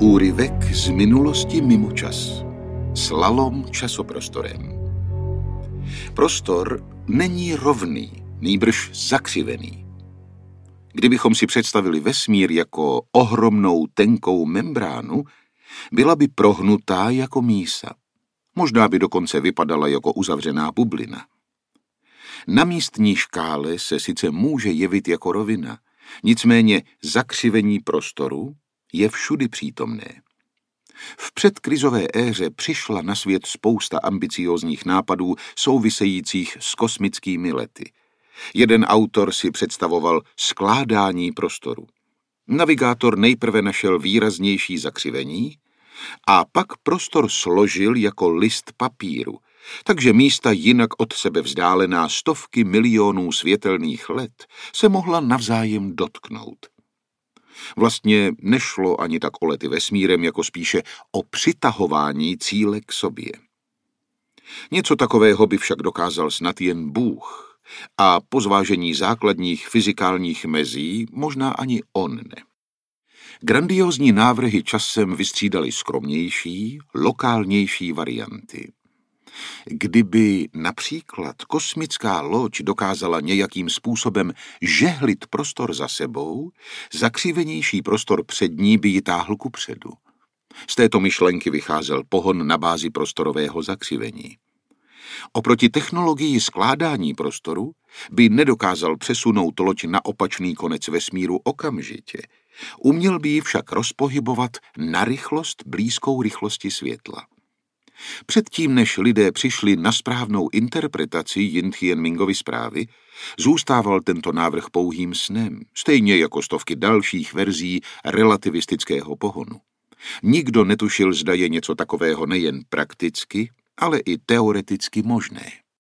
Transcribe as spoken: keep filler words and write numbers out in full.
Úryvek z minulosti mimo čas. Slalom časoprostorem. Prostor není rovný, nýbrž zakřivený. Kdybychom si představili vesmír jako ohromnou tenkou membránu, byla by prohnutá jako mísa. Možná by dokonce vypadala jako uzavřená bublina. Na místní škále se sice může jevit jako rovina, nicméně zakřivení prostoru je všudy přítomné. V předkrizové éře přišla na svět spousta ambiciózních nápadů souvisejících s kosmickými lety. Jeden autor si představoval skládání prostoru. Navigátor nejprve našel výraznější zakřivení a pak prostor složil jako list papíru, takže místa jinak od sebe vzdálená stovky milionů světelných let se mohla navzájem dotknout. Vlastně nešlo ani tak o lety vesmírem, jako spíše o přitahování cíle k sobě. Něco takového by však dokázal snad jen Bůh a po zvážení základních fyzikálních mezí možná ani on ne. Grandiózní návrhy časem vystřídaly skromnější, lokálnější varianty. Kdyby například kosmická loď dokázala nějakým způsobem žehlit prostor za sebou, zakřivenější prostor před ní by ji táhl kupředu. Z této myšlenky vycházel pohon na bázi prostorového zakřivení. Oproti technologii skládání prostoru by nedokázal přesunout loď na opačný konec vesmíru okamžitě. Uměl by ji však rozpohybovat na rychlost blízkou rychlosti světla. Předtím, než lidé přišli na správnou interpretaci Jin-Tien-Mingovy zprávy, zůstával tento návrh pouhým snem, stejně jako stovky dalších verzí relativistického pohonu. Nikdo netušil, zda je něco takového nejen prakticky, ale i teoreticky možné.